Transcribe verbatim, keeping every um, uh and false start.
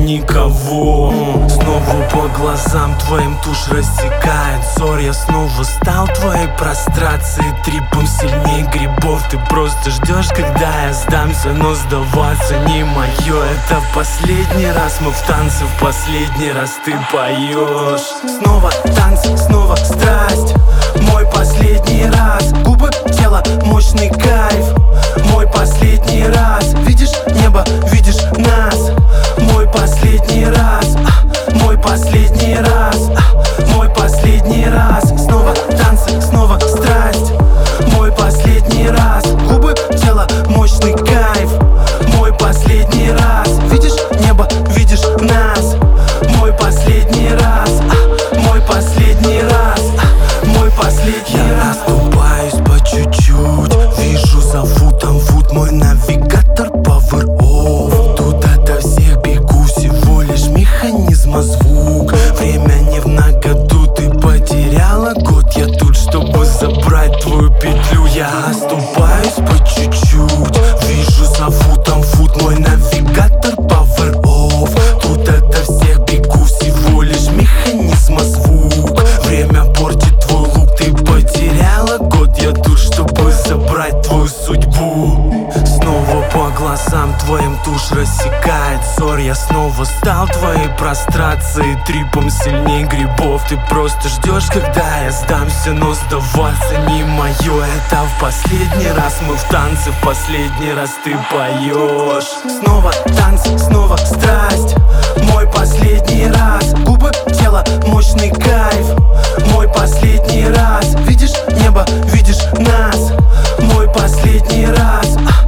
никого. Снова по глазам твоим тушь рассекает взор. Я снова стал твоей прострацией, трипом сильнее грибов. Ты просто ждешь, когда я сдамся, но сдаваться не мое. Это в последний раз мы в танце, в последний раз ты поешь. Снова танцы, снова страсть, мой последний раз. Губы, тело, мощный кайф, мой последний раз. Видишь небо, видишь нас, мой последний раз, мой последний раз, мой последний раз. Снова танцы, снова страсть, мой последний раз. Губы, тело, мощный кайф, мой последний раз. Видишь небо, видишь нас, мой последний раз, мой последний раз, мой последний раз. Я оступаюсь по чуть-чуть, вижу за футом фут, мой навигатор power off. Тут ото всех бегу, всего лишь механизма звук. Время не в нагоду, ты потеряла год. Я тут, чтобы забрать твою петлю. Я оступаюсь по чуть-чуть, вижу за футом фут, мой навигатор power off. Тут ото всех бегу, всего лишь механизма звук. Время портит твой лук, ты потеряла год. Я тут, чтобы забрать твою судьбу. Снова по глазам твоим тушь рассекает взор. Я снова стал твоей прострацией, трипом сильнее грибов. Ты просто ждешь, когда я сдамся, но сдаваться не мое. Это в последний раз мы в танце, в последний раз ты поешь. Снова танцы, снова страсть, мой последний раз. Губы, тело, мощный кайф, мой последний раз. Видишь небо, видишь нас, мой последний раз.